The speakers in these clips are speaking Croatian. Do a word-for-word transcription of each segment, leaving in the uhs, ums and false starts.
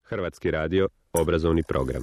Hrvatski radio, obrazovni program.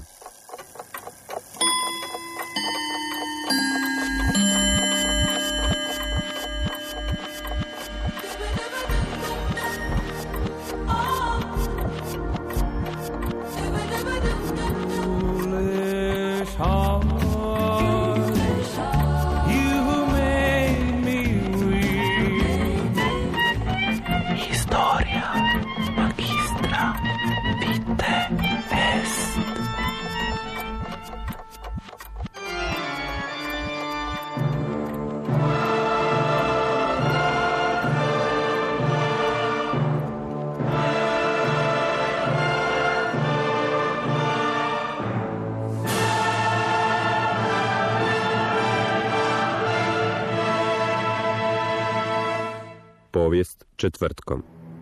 Povijest četvrtkom.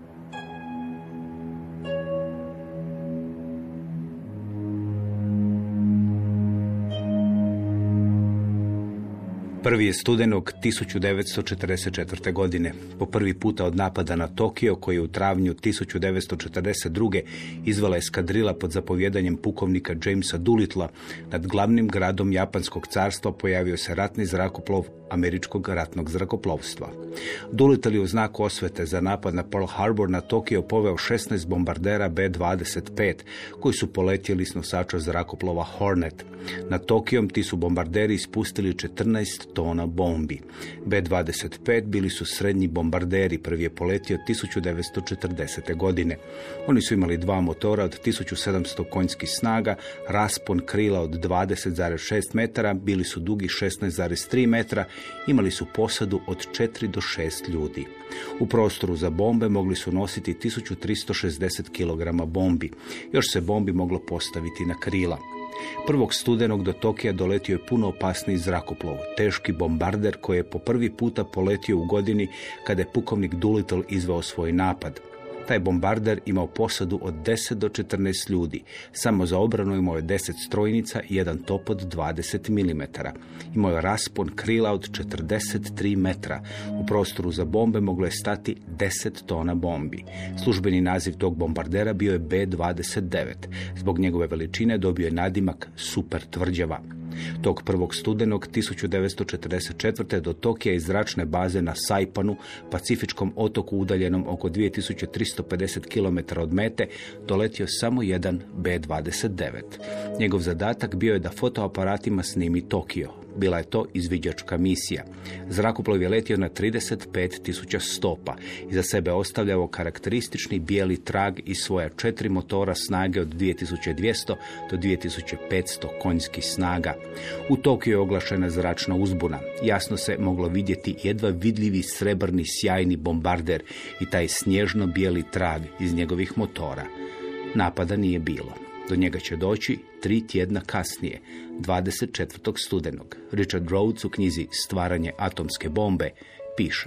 Prvi je studenog tisuću devetsto četrdeset četvrte. godine. Po prvi puta od napada na Tokio, koji je u travnju tisuću devetsto četrdeset druge. izvela eskadrila pod zapovjedanjem pukovnika Jamesa Doolittla, nad glavnim gradom Japanskog carstva pojavio se ratni zrakoplov američkog ratnog zrakoplovstva. Doolittle je u znaku osvete za napad na Pearl Harbor na Tokio poveo šesnaest bombardera B dvadeset pet, koji su poletjeli s nosača zrakoplova Hornet. Na Tokijom ti su bombarderi ispustili četrnaest tona bombi. B dvadeset pet bili su srednji bombarderi, prvi je poletio tisuću devetsto četrdesete. godine. Oni su imali dva motora od tisuću sedamsto konjskih snaga, raspon krila od dvadeset zarez šest metara, bili su dugi šesnaest zarez tri metra, imali su posadu od četiri do šest ljudi. U prostoru za bombe mogli su nositi tisuću tristo šezdeset kilograma bombi. Još se bombi moglo postaviti na krila. Prvog studenog do Tokija doletio je puno opasniji zrakoplov, teški bombarder koji je po prvi puta poletio u godini kada je pukovnik Doolittle izveo svoj napad. Taj bombarder imao posadu od deset do četrnaest ljudi. Samo za obranu imao je deset strojnica i jedan top od dvadeset milimetara. Imao je raspon krila od četrdeset tri metra. U prostoru za bombe moglo je stati deset tona bombi. Službeni naziv tog bombardera bio je B dvadeset devet. Zbog njegove veličine dobio je nadimak super tvrđava. Tog prvog studenog tisuću devetsto četrdeset četvrte. do Tokija iz zračne baze na Saipanu, pacifičkom otoku udaljenom oko dvije tisuće tristo pedeset kilometara od mete, doletio samo jedan B dvadeset devet. Njegov zadatak bio je da fotoaparatima snimi Tokio. Bila je to izviđačka misija. Zrakoplov je letio na trideset pet tisuća stopa. Iza sebe ostavljao karakteristični bijeli trag iz svoja četiri motora snage od dvije tisuće dvjesto do dvije tisuće petsto konjskih snaga. U Tokiju je oglašena zračna uzbuna. Jasno se moglo vidjeti jedva vidljivi srebrni sjajni bombarder i taj snježno bijeli trag iz njegovih motora. Napada nije bilo. Do njega će doći tri tjedna kasnije, dvadeset četvrtog studenog. Richard Rhodes u knjizi Stvaranje atomske bombe piše: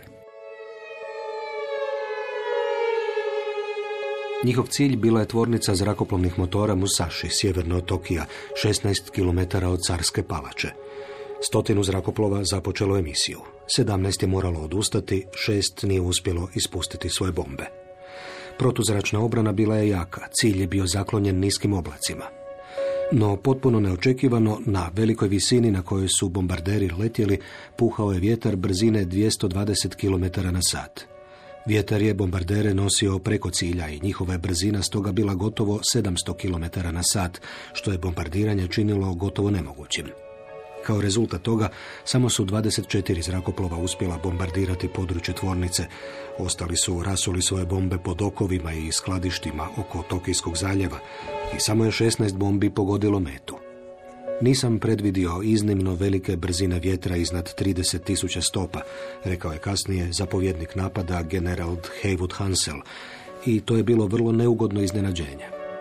Njihov cilj bila je tvornica zrakoplovnih motora Musashi, sjeverno od Tokija, šesnaest kilometara od Carske palače. Stotinu zrakoplova započelo emisiju. sedamnaest je moralo odustati, šest nije uspjelo ispustiti svoje bombe. Protuzračna obrana bila je jaka, cilj je bio zaklonjen niskim oblacima. No potpuno neočekivano, na velikoj visini na kojoj su bombarderi letjeli, puhao je vjetar brzine dvjesto dvadeset kilometara na sat. Vjetar je bombardere nosio preko cilja i njihova je brzina stoga bila gotovo sedamsto kilometara na sat, što je bombardiranje činilo gotovo nemogućim. Kao rezultat toga, samo su dvadeset četiri zrakoplova uspjela bombardirati područje tvornice. Ostali su rasuli svoje bombe pod okovima i skladištima oko Tokijskog zaljeva i samo je šesnaest bombi pogodilo metu. Nisam predvidio iznimno velike brzine vjetra iznad trideset tisuća stopa, rekao je kasnije zapovjednik napada general Haywood Hansel, i to je bilo vrlo neugodno iznenađenje.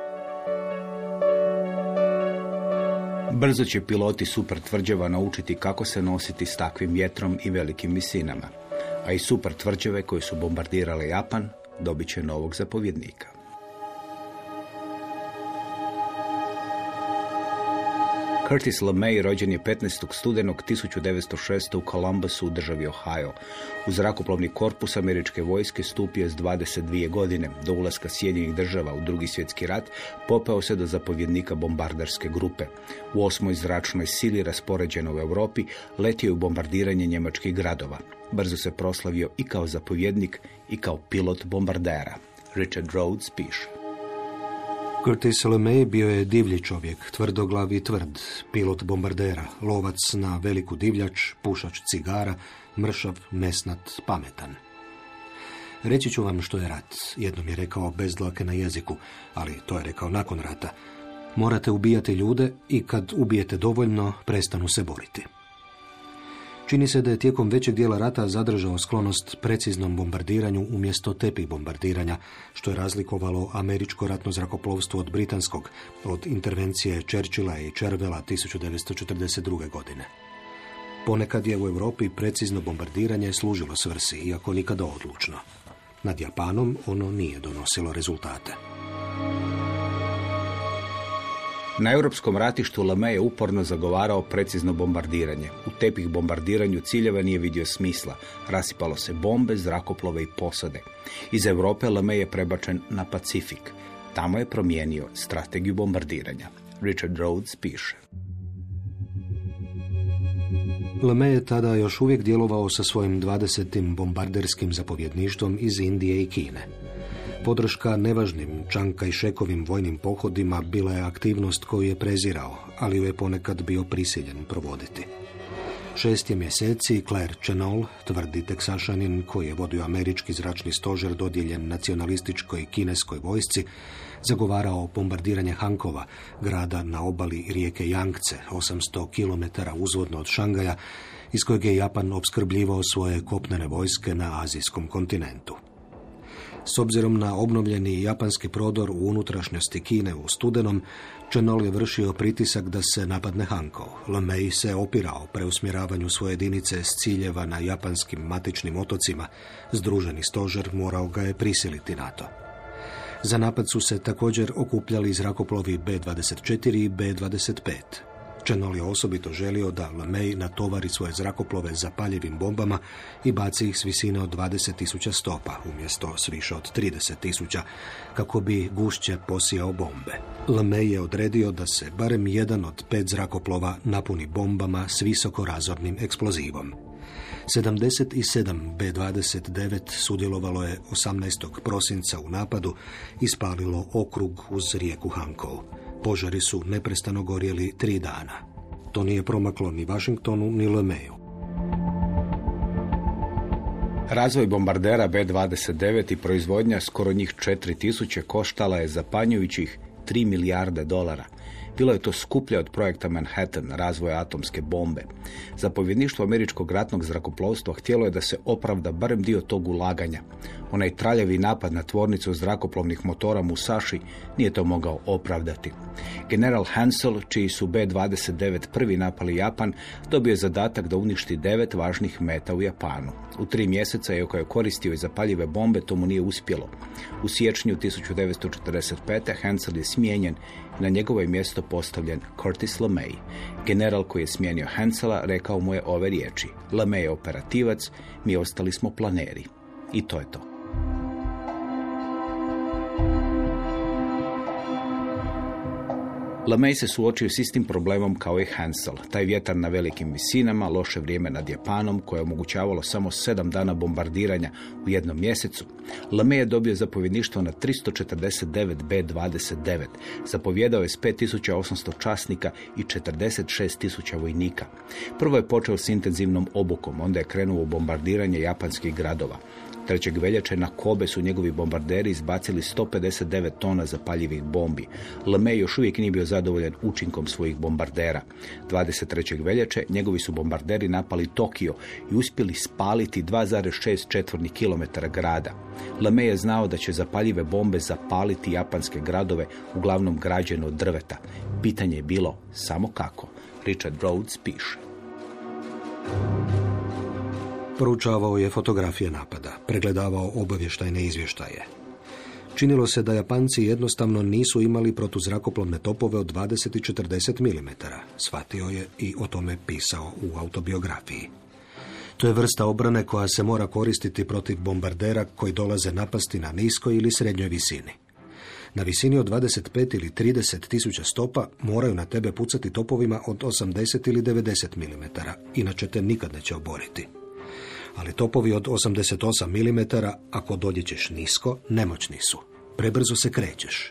Brzo će piloti super tvrđava naučiti kako se nositi s takvim vjetrom i velikim visinama, a i super tvrđave koje su bombardirale Japan dobit će novog zapovjednika. Curtis LeMay rođen je petnaestog studenog tisuću devetsto šeste u Columbusu u državi Ohio. U zrakoplovni korpus američke vojske stupio je s dvadeset dvije godine. Do ulaska Sjedinjenih država u Drugi svjetski rat popeo se do zapovjednika bombarderske grupe. U osmoj zračnoj sili raspoređenoj u Europi letio je u bombardiranje njemačkih gradova. Brzo se proslavio i kao zapovjednik i kao pilot bombardera. Richard Rhodes piše. Curtis LeMay bio je divlji čovjek, tvrdoglav i tvrd, pilot bombardera, lovac na veliku divljač, pušač cigara, mršav, nesnat, pametan. Reći ću vam što je rat, jednom je rekao bez dlake na jeziku, ali to je rekao nakon rata. Morate ubijati ljude i kad ubijete dovoljno, prestanu se boriti. Čini se da je tijekom većeg dijela rata zadržao sklonost preciznom bombardiranju umjesto tepih bombardiranja, što je razlikovalo američko ratno zrakoplovstvo od britanskog, od intervencije Churchilla i Chervella tisuću devetsto četrdeset druge. godine. Ponekad je u Europi precizno bombardiranje služilo svrsi, iako nikada odlučno. Nad Japanom ono nije donosilo rezultate. Na europskom ratištu LeMay je uporno zagovarao precizno bombardiranje. U tepih bombardiranju ciljeva nije vidio smisla. Rasipalo se bombe, zrakoplove i posade. Iz Europe LeMay je prebačen na Pacifik. Tamo je promijenio strategiju bombardiranja. Richard Rhodes piše. LeMay je tada još uvijek djelovao sa svojim dvadesetim bombarderskim zapovjedništvom iz Indije i Kine. Podrška nevažnim Čanka i Šekovim vojnim pohodima bila je aktivnost koju je prezirao, ali ju je ponekad bio prisiljen provoditi. Šest je mjeseci Claire Chennault, tvrdi Teksašanin koji je vodio američki zračni stožer dodijeljen nacionalističkoj kineskoj vojsci, zagovarao bombardiranje Hankova, grada na obali rijeke Yangtze, osamsto kilometara uzvodno od Šangaja, iz kojeg je Japan opskrbljivao svoje kopnene vojske na azijskom kontinentu. S obzirom na obnovljeni japanski prodor u unutrašnjosti Kine u studenom, Chennault je vršio pritisak da se napadne Hankov. LeMay se opirao preusmjeravanju svoje jedinice s ciljeva na japanskim matičnim otocima. Združeni stožer morao ga je prisiliti na to. Za napad su se također okupljali zrakoplovi B dvadeset četiri i B dvadeset pet. Chennault je osobito želio da LeMay natovari svoje zrakoplove zapaljivim bombama i baci ih s visine od dvadeset tisuća stopa, umjesto s više od trideset tisuća, kako bi gušće posijao bombe. LeMay je odredio da se barem jedan od pet zrakoplova napuni bombama s visokorazornim eksplozivom. sedamdeset sedam B dvadeset devet sudjelovalo je osamnaestog prosinca u napadu i spalilo okrug uz rijeku Hankov. Požari su neprestano gorjeli tri dana. To nije promaklo ni Washingtonu, ni LeMayu. Razvoj bombardera B dvadeset devet i proizvodnja skoro njih četiri tisuće koštala je zapanjujućih tri milijarde dolara. Bilo je to skuplje od projekta Manhattan, razvoja atomske bombe. Zapovjedništvo američkog ratnog zrakoplovstva htjelo je da se opravda barem dio tog ulaganja. Onaj traljavi napad na tvornicu zrakoplovnih motora Musashi nije to mogao opravdati. General Hansel, čiji su B dvadeset devet prvi napali Japan, dobio je zadatak da uništi devet važnih meta u Japanu. U tri mjeseca, iako je koristio i zapaljive bombe, to mu nije uspjelo. U siječnju tisuću devetsto četrdeset pete. Hansel je smijenjen i na njegovo je mjesto postavljen Curtis LeMay. General koji je smijenio Hansela rekao mu je ove riječi: LeMay je operativac, mi ostali smo planeri. I to je to. LeMay se suočio s istim problemom kao i Hansel. Taj vjetar na velikim visinama, loše vrijeme nad Japanom, koje je omogućavalo samo sedam dana bombardiranja u jednom mjesecu. LeMay je dobio zapovjedništvo na tristo četrdeset devet B dvadeset devet. Zapovjedao je s pet tisuća osamsto časnika i četrdeset šest tisuća vojnika. Prvo je počeo s intenzivnom obukom, onda je krenuo u bombardiranje japanskih gradova. trećeg veljače na Kobe su njegovi bombarderi izbacili sto pedeset devet tona zapaljivih bombi. LeMay još uvijek nije bio zadovoljan učinkom svojih bombardera. dvadeset trećeg veljače njegovi su bombarderi napali Tokio i uspjeli spaliti dva zarez šest četvornih kilometara grada. LeMay je znao da će zapaljive bombe zapaliti japanske gradove, uglavnom građene od drveta. Pitanje je bilo samo kako. Richard Rhodes piše. Proučavao je fotografije napada, pregledavao obavještajne izvještaje. Činilo se da Japanci jednostavno nisu imali protuzrakoplovne topove od dvadeset i četrdeset milimetara. Shvatio je i o tome pisao u autobiografiji. To je vrsta obrane koja se mora koristiti protiv bombardera koji dolaze napasti na niskoj ili srednjoj visini. Na visini od dvadeset pet ili trideset tisuća stopa moraju na tebe pucati topovima od osamdeset ili devedeset milimetara, inače te nikad neće oboriti. Ali topovi od osamdeset osam milimetara, ako doljećeš nisko, nemoćni su. Prebrzo se krećeš.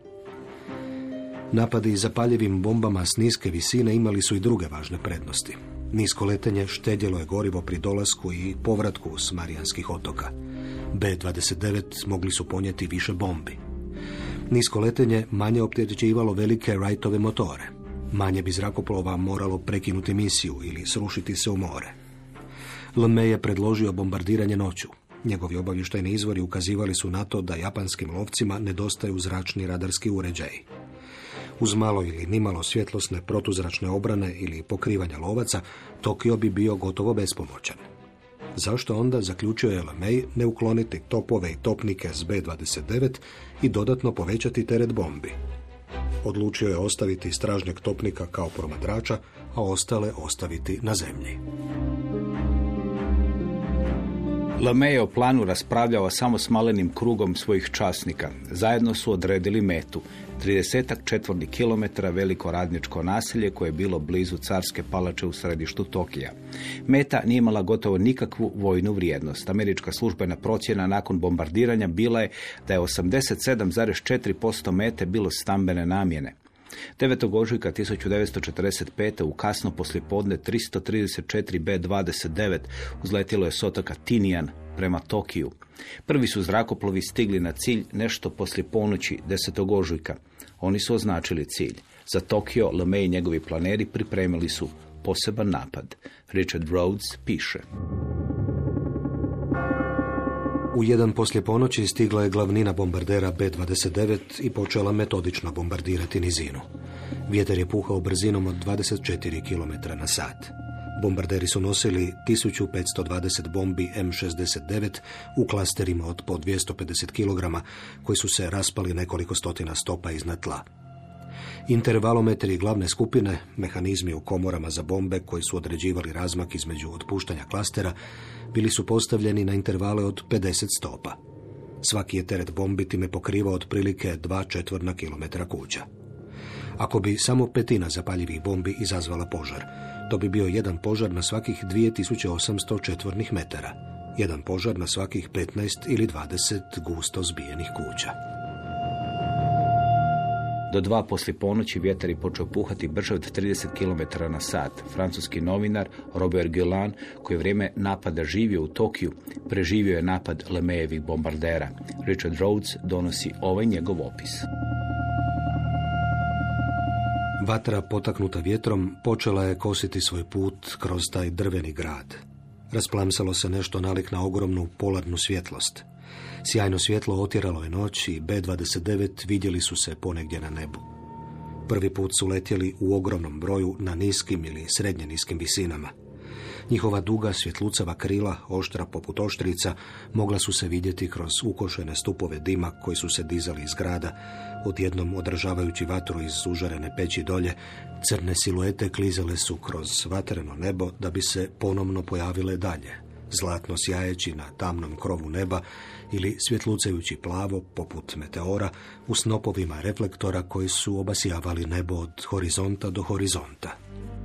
Napadi zapaljivim bombama s niske visine imali su i druge važne prednosti. Nisko letenje štedjelo je gorivo pri dolasku i povratku s Marijanskih otoka. be dvadeset devet mogli su ponijeti više bombi. Nisko letenje manje opterećivalo velike Wrightove motore. Manje bi zrakoplova moralo prekinuti misiju ili srušiti se u more. LeMay je predložio bombardiranje noću. Njegovi obavještajni izvori ukazivali su na to da japanskim lovcima nedostaju zračni radarski uređaji. Uz malo ili nimalo svjetlosne protuzračne obrane ili pokrivanja lovaca, Tokio bi bio gotovo bespomoćan. Zašto onda, zaključio je LeMay, ne ukloniti topove i topnike s be dvadeset devet i dodatno povećati teret bombi? Odlučio je ostaviti stražnjeg topnika kao promatrača, a ostale ostaviti na zemlji. LeMay je o planu raspravljao samo s malenim krugom svojih časnika. Zajedno su odredili metu. trideset četvornih kilometara veliko radničko naselje koje je bilo blizu Carske palače u središtu Tokija. Meta nije imala gotovo nikakvu vojnu vrijednost. Američka službena procjena nakon bombardiranja bila je da je osamdeset sedam zarez četiri posto mete bilo stambene namjene. devetog ožujka tisuću devetsto četrdeset pete u kasno poslijepodne tristo trideset četiri be dvadeset devet uzletjelo je s otoka Tinian prema Tokiju. Prvi su zrakoplovi stigli na cilj nešto poslije ponoći desetog ožujka. Oni su označili cilj. Za Tokio LeMay i njegovi planeri pripremili su poseban napad. Richard Rhodes piše: U jedan poslije ponoći stigla je glavnina bombardera be dvadeset devet i počela metodično bombardirati nizinu. Vjetar je puhao brzinom od dvadeset četiri kilometra na sat. Bombarderi su nosili tisuću petsto dvadeset bombi em šezdeset devet u klasterima od po dvjesto pedeset kilograma koji su se raspali nekoliko stotina stopa iznad tla. Intervalometri glavne skupine, mehanizmi u komorama za bombe koji su određivali razmak između otpuštanja klastera, bili su postavljeni na intervale od pedeset stopa. Svaki je teret bombi time pokrivao otprilike dva četvorna kilometra kuća. Ako bi samo petina zapaljivih bombi izazvala požar, to bi bio jedan požar na svakih dvije tisuće osamsto četvornih metara, jedan požar na svakih petnaest ili dvadeset gusto zbijenih kuća. Do dva poslije ponoći vjetar je počeo puhati brže od trideset kilometara na sat. Francuski novinar Robert Guélan, koji je vrijeme napada živio u Tokiju, preživio je napad LeMayevih bombardera. Richard Rhodes donosi ovaj njegov opis. Vatra potaknuta vjetrom počela je kositi svoj put kroz taj drveni grad. Rasplamsalo se nešto nalik na ogromnu polarnu svjetlost. Sjajno svjetlo otjeralo je noć i be dvadeset devet vidjeli su se ponegdje na nebu. Prvi put su letjeli u ogromnom broju na niskim ili srednje niskim visinama. Njihova duga svjetlucava krila, oštra poput oštrica, mogla su se vidjeti kroz ukošene stupove dima koji su se dizali iz grada, odjednom održavajući vatru iz užarene peći dolje. Crne siluete klizale su kroz vatreno nebo da bi se ponovno pojavile dalje, zlatno sjajeći na tamnom krovu neba ili svjetlucajući plavo poput meteora u snopovima reflektora koji su obasjavali nebo od horizonta do horizonta.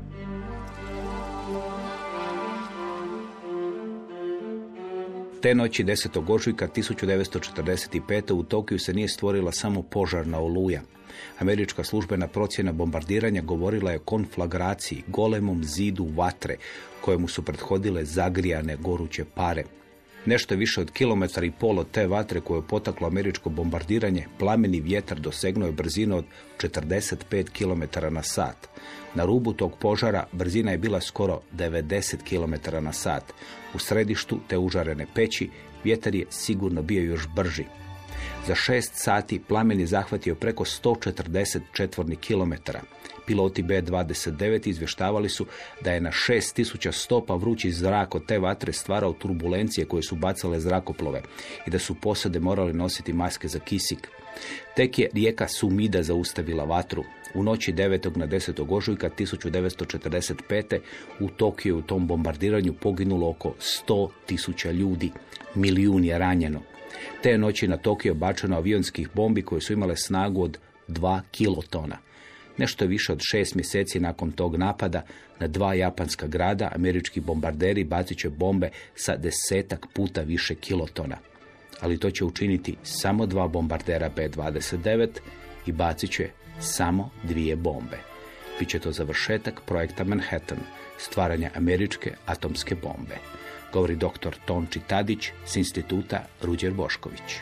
Te noći desetog ožujka tisuću devetsto četrdeset pete u Tokiju se nije stvorila samo požarna oluja. Američka službena procjena bombardiranja govorila je o konflagraciji, golemom zidu vatre, kojemu su prethodile zagrijane goruće pare. Nešto više od kilometar i pol od te vatre koje je potaklo američko bombardiranje, plameni vjetar dosegnuo je brzinu od četrdeset pet kilometara na sat. Na rubu tog požara brzina je bila skoro devedeset kilometara na sat. U središtu te užarene peći vjetar je sigurno bio još brži. Za šest sati plamen je zahvatio preko sto četrdeset četvornih kilometara. Piloti B dvadeset devet izvještavali su da je na šest tisuća stopa vrući zrak od te vatre stvarao turbulencije koje su bacale zrakoplove i da su posade morali nositi maske za kisik. Tek je rijeka Sumida zaustavila vatru. U noći devetog na desetog ožujka tisuću devetsto četrdeset pete u Tokiju u tom bombardiranju poginulo oko sto tisuća ljudi. Milijun je ranjeno. Te noći na Tokio bačeno avionskih bombi koje su imale snagu od dva kilotona. Nešto više od šest mjeseci nakon tog napada na dva japanska grada američki bombarderi bacit će bombe sa desetak puta više kilotona. Ali to će učiniti samo dva bombardera B dvadeset devet i bacit će samo dvije bombe. Biće to završetak projekta Manhattan, stvaranja američke atomske bombe, govori doktor Tonči Tadić s instituta Ruđer Bošković.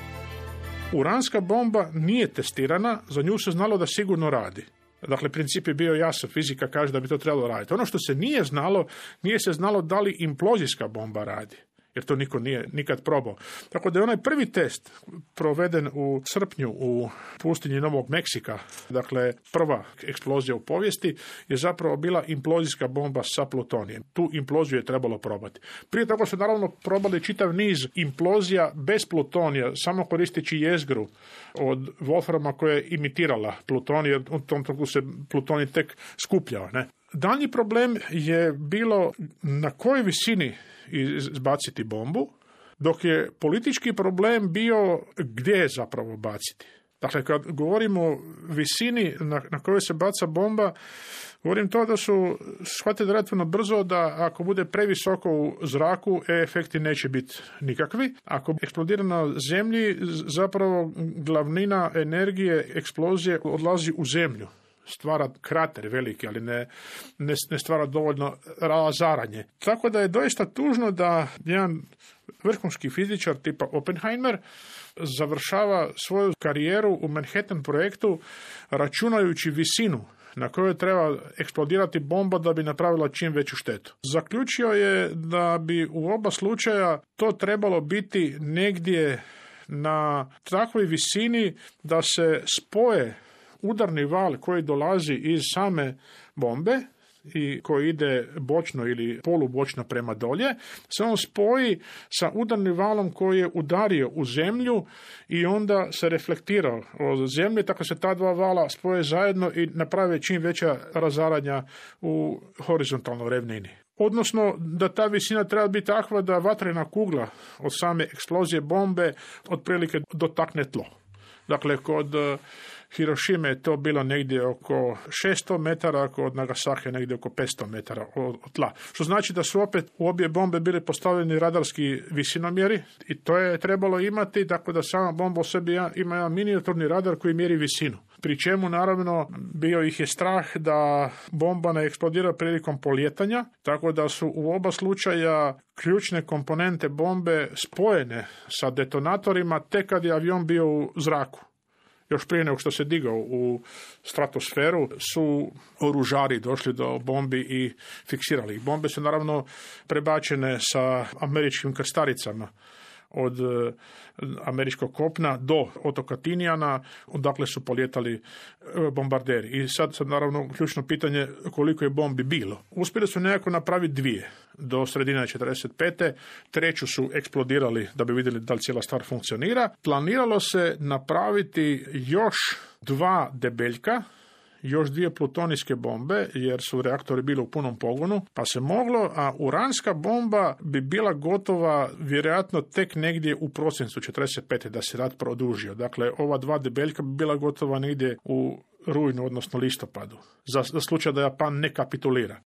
Uranska bomba nije testirana, za nju se znalo da sigurno radi. Dakle, princip je bio jasan, fizika kaže da bi to trebalo raditi. Ono što se nije znalo, nije se znalo da li implozijska bomba radi, jer to niko nije nikad probao. Tako da je onaj prvi test proveden u srpnju u pustinji Novog Meksika, dakle prva eksplozija u povijesti, je zapravo bila implozijska bomba sa plutonijem. Tu imploziju je trebalo probati. Prije toga su naravno probali čitav niz implozija bez plutonija, samo koristeći jezgru od Wolframa koja je imitirala plutonij, jer u tom trenutku se plutonij tek skupljao, ne? Daljnji problem je bilo na kojoj visini izbaciti bombu, dok je politički problem bio gdje je zapravo baciti. Dakle, kad govorimo o visini na, na kojoj se baca bomba, govorim to da su shvatili relativno brzo da ako bude previsoko u zraku, efekti neće biti nikakvi. Ako eksplodira na zemlji, zapravo glavnina energije eksplozije odlazi u zemlju. Stvara krater veliki, ali ne, ne, ne stvara dovoljno razaranje. Tako da je doista tužno da jedan vrhunski fizičar tipa Oppenheimer završava svoju karijeru u Manhattan projektu računajući visinu na kojoj treba eksplodirati bomba da bi napravila čim veću štetu. Zaključio je da bi u oba slučaja to trebalo biti negdje na takvoj visini da se spoje udarni val koji dolazi iz same bombe i koji ide bočno ili polubočno prema dolje, se on spoji sa udarnim valom koji je udario u zemlju i onda se reflektirao od zemlje, tako se ta dva vala spoje zajedno i naprave čim veća razaranja u horizontalnoj ravnini. Odnosno da ta visina treba biti takva da vatrena kugla od same eksplozije bombe otprilike dotakne tlo. Dakle, kod Hirošime je to bilo negdje oko šesto metara, kod Nagasaki negdje oko petsto metara od tla. Što znači da su opet u obje bombe bili postavljeni radarski visinomjeri i to je trebalo imati, tako da sama bomba u sebi ima jedan minijaturni radar koji mjeri visinu. Pri čemu, naravno, bio ih je strah da bomba ne eksplodira prilikom polijetanja, tako da su u oba slučaja ključne komponente bombe spojene sa detonatorima tek kad je avion bio u zraku. Još prije nego što se digao u stratosferu su oružari došli do bombi i fiksirali ih. Bombe su naravno prebačene sa američkim krstaricama od američkog kopna do otoka Tinijana, odakle su polijetali bombarderi. I sad, sad naravno ključno pitanje koliko je bombi bilo. Uspjeli su nekako napraviti dvije do sredine četrdeset pete. Treću su eksplodirali da bi vidjeli da li cijela stvar funkcionira. Planiralo se napraviti još dva debeljka, još dvije plutonijske bombe, jer su reaktori bili u punom pogonu, pa se moglo, a uranska bomba bi bila gotova vjerojatno tek negdje u prosincu četrdeset pete da se rat produžio. Dakle, ova dva debeljka bi bila gotova negdje u rujnu, odnosno listopadu, za, za slučaj da Japan ne kapitulira.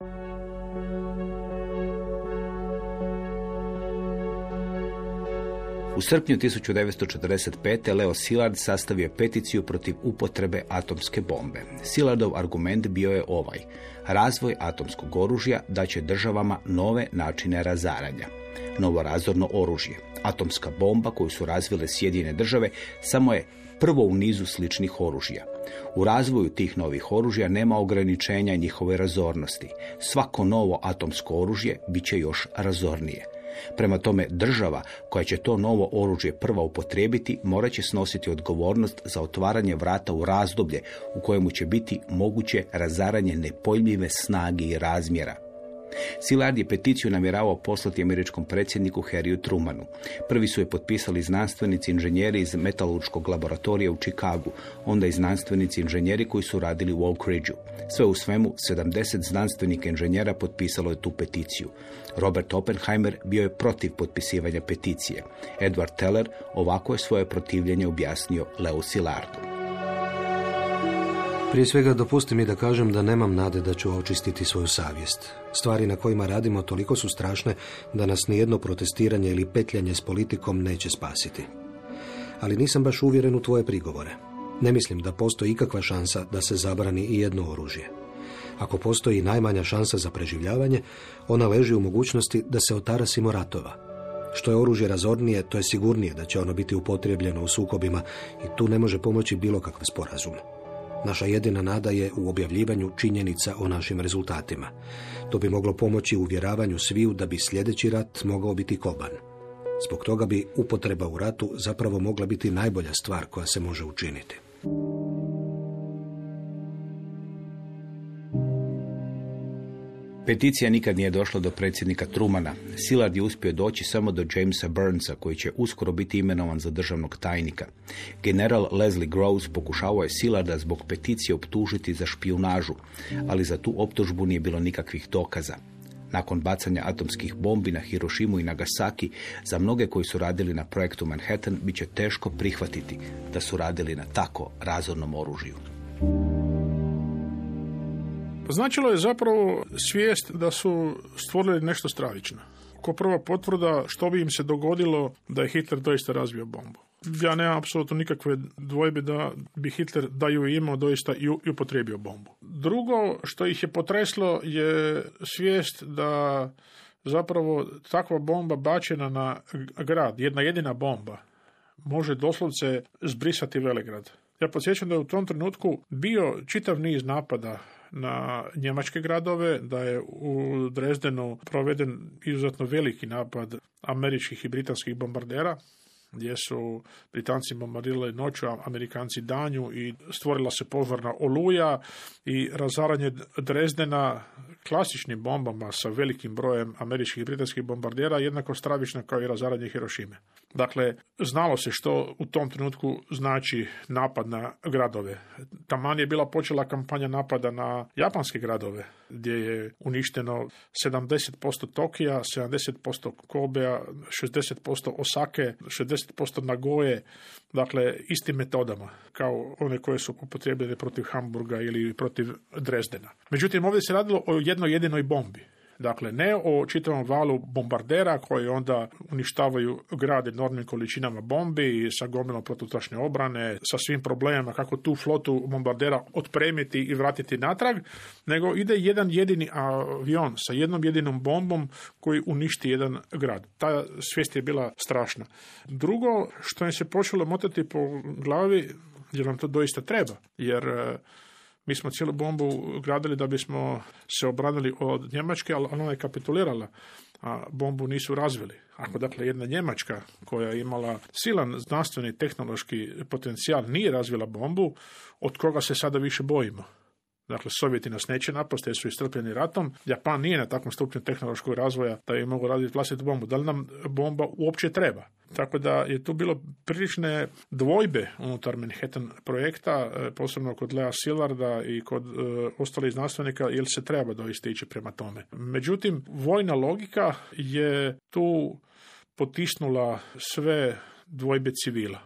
U srpnju tisuću devetsto četrdeset pete. Leo Szilard sastavio je peticiju protiv upotrebe atomske bombe. Szilardov argument bio je ovaj: razvoj atomskog oružja daće državama nove načine razaranja. Novorazorno oružje, atomska bomba koju su razvile Sjedinjene države, samo je prvo u nizu sličnih oružja. U razvoju tih novih oružja nema ograničenja njihove razornosti. Svako novo atomsko oružje bit će još razornije. Prema tome, država koja će to novo oružje prva upotrijebiti morat će snositi odgovornost za otvaranje vrata u razdoblje u kojemu će biti moguće razaranje nepojmljive snage i razmjera. Szilard je peticiju namjeravao poslati američkom predsjedniku Harryu Trumanu. Prvi su je potpisali znanstvenici inženjeri iz metalurškog laboratorija u Chicagu, onda i znanstvenici inženjeri koji su radili u Oak Ridgeu. Sve u svemu, sedamdeset znanstvenika inženjera potpisalo je tu peticiju. Robert Oppenheimer bio je protiv potpisivanja peticije. Edward Teller ovako je svoje protivljenje objasnio Leu Szillardu. Prije svega dopusti mi da kažem da nemam nade da ću očistiti svoju savjest. Stvari na kojima radimo toliko su strašne da nas nijedno protestiranje ili petljanje s politikom neće spasiti. Ali nisam baš uvjeren u tvoje prigovore. Ne mislim da postoji ikakva šansa da se zabrani i jedno oružje. Ako postoji najmanja šansa za preživljavanje, ona leži u mogućnosti da se otarasimo ratova. Što je oružje razornije, to je sigurnije da će ono biti upotrijebljeno u sukobima i tu ne može pomoći bilo kakav sporazum. Naša jedina nada je u objavljivanju činjenica o našim rezultatima. To bi moglo pomoći u uvjeravanju sviju da bi sljedeći rat mogao biti koban. Zbog toga bi upotreba u ratu zapravo mogla biti najbolja stvar koja se može učiniti. Peticija nikad nije došla do predsjednika Trumana. Szilard je uspio doći samo do Jamesa Burnsa, koji će uskoro biti imenovan za državnog tajnika. General Leslie Groves pokušavao je Szillarda zbog peticije optužiti za špijunažu, ali za tu optužbu nije bilo nikakvih dokaza. Nakon bacanja atomskih bombi na Hirošimu i Nagasaki, za mnoge koji su radili na projektu Manhattan bit će teško prihvatiti da su radili na tako razornom oružju. Značilo je zapravo svijest da su stvorili nešto stravično. Ko prva potvrda što bi im se dogodilo da je Hitler doista razvio bombu. Ja nemam apsolutno nikakve dvojbe da bi Hitler, da ju imao, doista i upotrijebio bombu. Drugo što ih je potreslo je svijest da zapravo takva bomba bačena na grad, jedna jedina bomba, može doslovce zbrisati Velegrad. Ja podsjećam da je u tom trenutku bio čitav niz napada na njemačke gradove, da je u Dresdenu proveden izuzetno veliki napad američkih i britanskih bombardera, gdje su Britanci bombardirali noću, a Amerikanci danju i stvorila se požarna oluja i razaranje Dresdena klasičnim bombama sa velikim brojem američkih i britanskih bombardera jednako stravično kao i razaranje Hirošime. Dakle, znalo se što u tom trenutku znači napad na gradove. Taman je bila počela kampanja napada na japanske gradove, gdje je uništeno sedamdeset posto Tokija, sedamdeset posto Kobea, šezdeset posto Osake, šezdeset posto Nagoje, dakle istim metodama kao one koje su upotrijebljene protiv Hamburga ili protiv Dresdena. Međutim, ovdje se radilo o jednoj jedinoj bombi. Dakle, ne o čitavom valu bombardera koji onda uništavaju grad enormnim količinama bombi sa gomilom protuzračne obrane, sa svim problemima kako tu flotu bombardera otpremiti i vratiti natrag, nego ide jedan jedini avion sa jednom jedinom bombom koji uništi jedan grad. Ta svijest je bila strašna. Drugo, što im se počelo motati po glavi, jer nam to doista treba, jer mi smo cijelu bombu gradili da bismo se obranili od Njemačke, ali ona je kapitulirala, a bombu nisu razvili. Ako dakle jedna Njemačka koja je imala silan znanstveni tehnološki potencijal nije razvila bombu, od koga se sada više bojimo? Dakle, Sovjeti nas neće napasti jer su istrpljeni ratom. Japan nije na takvom stupnju tehnološkog razvoja da je mogu raditi vlastitu bombu. Da li nam bomba uopće treba? Tako da je tu bilo prilične dvojbe unutar Manhattan projekta, posebno kod Lea Szillarda i kod e, ostalih znanstvenika, jer se treba doista ići prema tome. Međutim, vojna logika je tu potisnula sve dvojbe civila.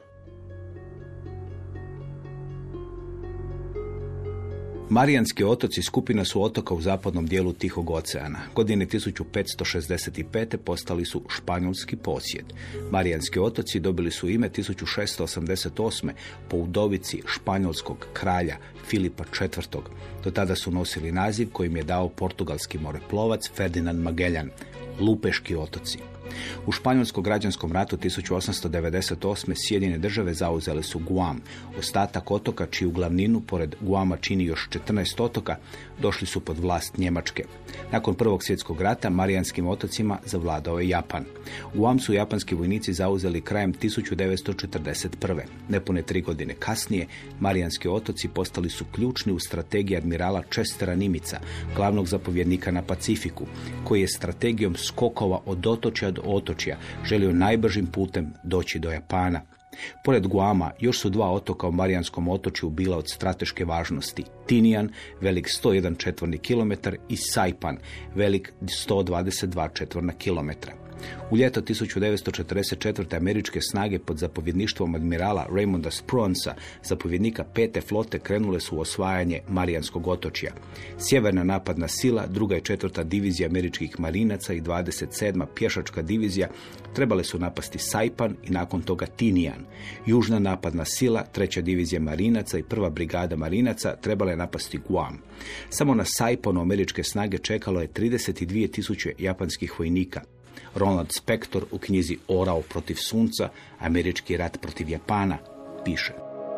Marijanski otoci skupina su otoka u zapadnom dijelu Tihog oceana. Godine tisuću petsto šezdeset pete postali su španjolski posjed. Marijanski otoci dobili su ime tisuću šesto osamdeset osme po udovici španjolskog kralja Filipa četvrtog. Do tada su nosili naziv kojim je dao portugalski moreplovac Ferdinand Magellan, Lupeški otoci. U španjolskom građanskom ratu tisuću osamsto devedeset osme. Sjedinjene države zauzele su Guam. Ostatak otoka, čiju glavninu pored Guama čini još četrnaest otoka, došli su pod vlast Njemačke. Nakon Prvog svjetskog rata Marijanskim otocima zavladao je Japan. Guam su japanski vojnici zauzeli krajem tisuću devetsto četrdeset prve. Nepune tri godine kasnije Marijanski otoci postali su ključni u strategiji admirala Chestera Nimitza, glavnog zapovjednika na Pacifiku, koji je strategijom skokova od otočja do otočja želio najbržim putem doći do Japana. Pored Guama još su dva otoka u Marijanskom otočju bila od strateške važnosti. Tinian, velik sto jedan četvorni kilometar, i Saipan, velik sto dvadeset dva četvorna kilometra. U ljeto tisuću devetsto četrdeset četvrte. američke snage pod zapovjedništvom admirala Raymonda Spruansa, zapovjednika pete flote, krenule su u osvajanje Marijanskog otočja. Sjeverna napadna sila, druga i četvrta divizija američkih marinaca i dvadeset sedma pješačka divizija trebale su napasti Saipan i nakon toga Tinian. Južna napadna sila, treća divizija marinaca i prva brigada marinaca trebale je napasti Guam. Samo na Saipanu američke snage čekalo je trideset dvije tisuće japanskih vojnika. Ronald Spector u knjizi Orao protiv sunca, američki rat protiv Japana, piše: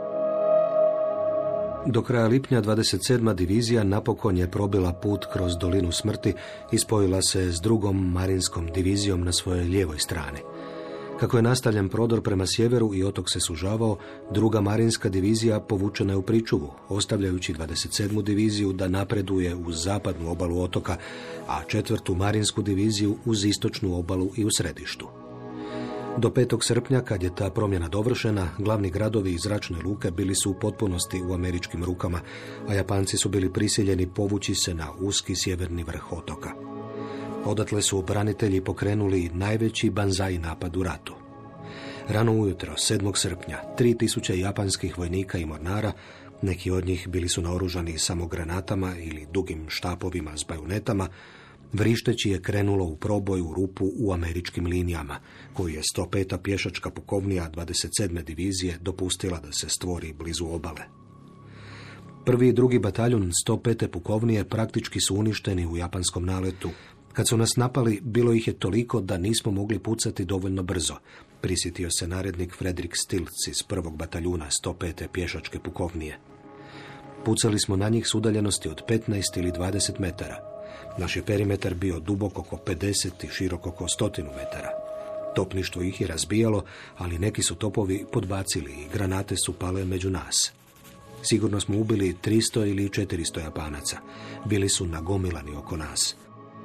Do kraja lipnja dvadeset sedma divizija napokon je probila put kroz dolinu smrti i spojila se s drugom marinskom divizijom na svojoj lijevoj strani. Kako je nastavljen prodor prema sjeveru i otok se sužavao, druga marinska divizija povučena je u pričuvu, ostavljajući dvadeset sedmu diviziju da napreduje uz zapadnu obalu otoka, a četvrtu marinsku diviziju uz istočnu obalu i u središtu. Do petog srpnja, kad je ta promjena dovršena, glavni gradovi i zračne luke bili su u potpunosti u američkim rukama, a Japanci su bili prisiljeni povući se na uski sjeverni vrh otoka. Odatle su branitelji pokrenuli najveći banzai napad u ratu. Rano ujutro, sedmog srpnja, tri tisuće japanskih vojnika i mornara, neki od njih bili su naoružani samo granatama ili dugim štapovima s bajunetama, vrišteći je krenulo u proboj u rupu u američkim linijama, koju je sto peta pješačka pukovnija dvadeset sedme divizije dopustila da se stvori blizu obale. Prvi i drugi bataljun sto pete pukovnije praktički su uništeni u japanskom naletu. Kad su nas napali, bilo ih je toliko da nismo mogli pucati dovoljno brzo, prisjetio se narednik Frederick Stiltz iz prvog bataljuna sto pete pješačke pukovnije. Pucali smo na njih s udaljenosti od petnaest ili dvadeset metara. Naš je perimetar bio dubok oko pedeset i širok oko stotinu metara. Topništvo ih je razbijalo, ali neki su topovi podbacili i granate su pale među nas. Sigurno smo ubili tristo ili četiristo Japanaca. Bili su nagomilani oko nas.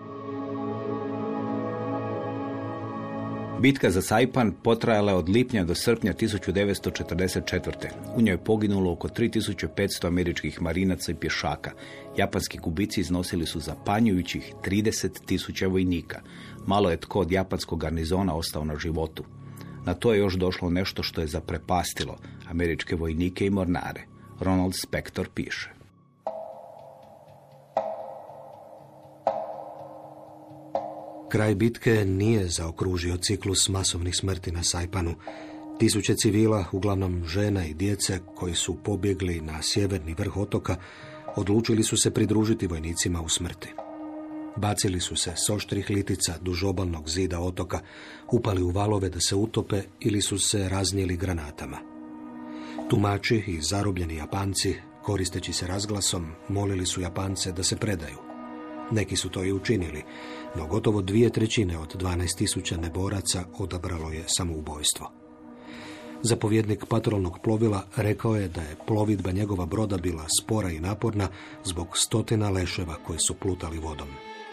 Bitka za Saipan potrajala je od lipnja do srpnja tisuću devetsto četrdeset četvrte. U njoj je poginulo oko tri tisuće petsto američkih marinaca i pješaka. Japanski gubici iznosili su zapanjujućih trideset tisuća vojnika. Malo je tko od japanskog garnizona ostao na životu. Na to je još došlo nešto što je zaprepastilo američke vojnike i mornare. Ronald Spector piše: Kraj bitke nije zaokružio ciklus masovnih smrti na Saipanu. Tisuće civila, uglavnom žena i djece, koji su pobjegli na sjeverni vrh otoka, odlučili su se pridružiti vojnicima u smrti. Bacili su se s oštrih litica duž obalnog zida otoka, upali u valove da se utope ili su se raznijeli granatama. Tumači i zarobljeni Japanci, koristeći se razglasom, molili su Japance da se predaju. Neki su to i učinili, no gotovo dvije trećine od dvanaest tisuća neboraca odabralo je samoubojstvo. Zapovjednik patrolnog plovila rekao je da je plovidba njegova broda bila spora i naporna zbog stotina leševa koji su plutali vodom.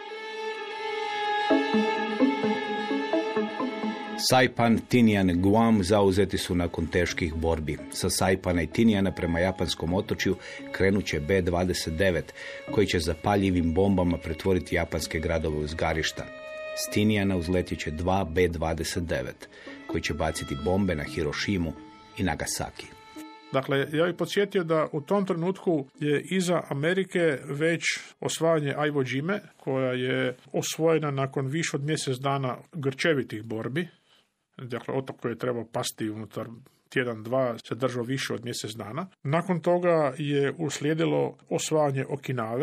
Saipan, Tinian, Guam zauzeti su nakon teških borbi. Sa Saipana i Tiniana prema japanskom otočju krenuće be dvadeset devet, koji će zapaljivim bombama pretvoriti japanske gradove u uzgarišta. S Tiniana uzletit će dva be dvadeset devet, koji će baciti bombe na Hirošimu i Nagasaki. Dakle, ja bih podsjetio da u tom trenutku je iza Amerike već osvajanje Iwo Jime, koja je osvojena nakon više od mjesec dana grčevitih borbi. Dakle, otok koji je trebao pasti unutar tjedan, dva, se držao više od mjesec dana. Nakon toga je uslijedilo osvajanje Okinave,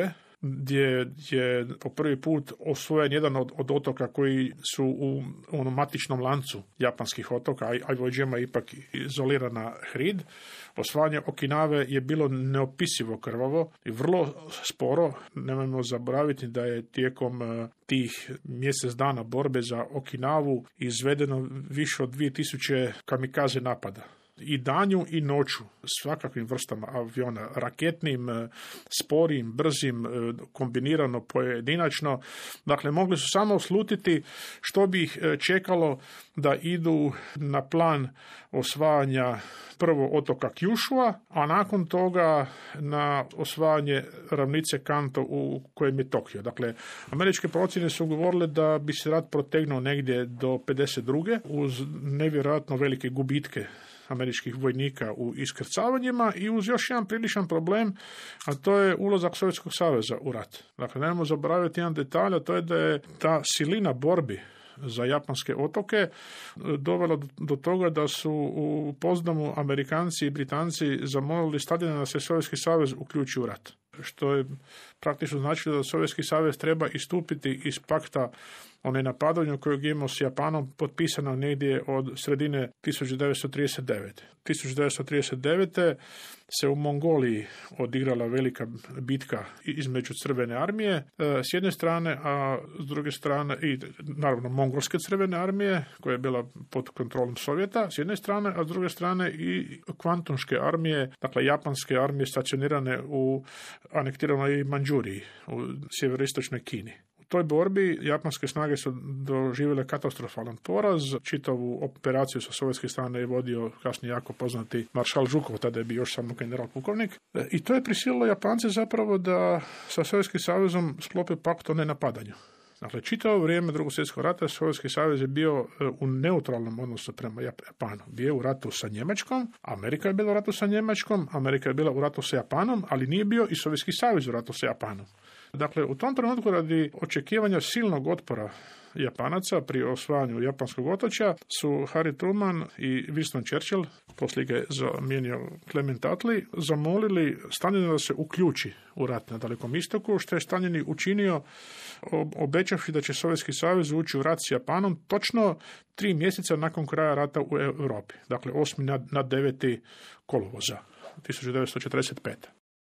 gdje je po prvi put osvojen jedan od, od otoka koji su u onom matičnom lancu japanskih otoka, a Iwo Jima je ipak izolirana hrid. Osvajanje Okinave je bilo neopisivo krvavo i vrlo sporo. Nemojmo zaboraviti da je tijekom tih mjesec dana borbe za Okinavu izvedeno više od dvije tisuće kamikaze napada. I danju i noću, svakakvim vrstama aviona, raketnim, sporim, brzim, kombinirano, pojedinačno. Dakle, mogli su samo slutiti što bi ih čekalo da idu na plan osvajanja prvo otoka Kyushua, a nakon toga na osvajanje ravnice Kanto u kojem je Tokio. Dakle, američke procjene su govorile da bi se rat protegnuo negdje do pedeset druge uz nevjerojatno velike gubitke američkih vojnika u iskrcavanjima i uz još jedan priličan problem, a to je ulazak Sovjetskog saveza u rat. Dakle, nemojmo zaboraviti jedan detalj, a to je da je ta silina borbi za japanske otoke dovela do toga da su u Poznamu Amerikanci i Britanci zamolili Staljina da se Sovjetski savez uključi u rat. Što je praktično značilo da Sovjetski savez treba istupiti iz pakta o nenapadanju kojeg je imao s Japanom potpisano negdje od sredine tisuću devetsto trideset devete. tisuću devetsto trideset devete se u Mongoliji odigrala velika bitka između Crvene armije s jedne strane, a s druge strane i naravno Mongolske Crvene armije koja je bila pod kontrolom Sovjeta s jedne strane, a s druge strane i Kvantumske armije, dakle japanske armije stacionirane u anektiranoj Manđuriji u sjeveroistočnoj Kini. U toj borbi japanske snage su doživjele katastrofalan poraz. Čitavu operaciju sa sovjetske strane je vodio kasnije jako poznati maršal Žukov, tada je bio još samo general pukovnik. I to je prisililo Japance zapravo da sa Sovjetskim savezom sklope pakt o nenapadanju. Dakle, čitavo vrijeme Drugog svjetskog rata Sovjetski savez je bio u neutralnom odnosu prema Japanu. Bio je u ratu sa Njemačkom, Amerika je bila u ratu sa Njemačkom, Amerika je bila u ratu sa Japanom, ali nije bio i Sovjetski savez u ratu sa Japanom. Dakle, u tom trenutku radi očekivanja silnog otpora Japanaca pri osvajanju japanskog otočja su Harry Truman i Winston Churchill, poslije ga je zamijenio Clement Attlee, zamolili Staljina da se uključi u rat na Dalekom istoku, što je Staljin učinio obećavši da će Sovjetski savez ući u rat s Japanom točno tri mjeseca nakon kraja rata u Europi. Dakle, osmi na deveti kolovoza tisuću devetsto četrdeset pete.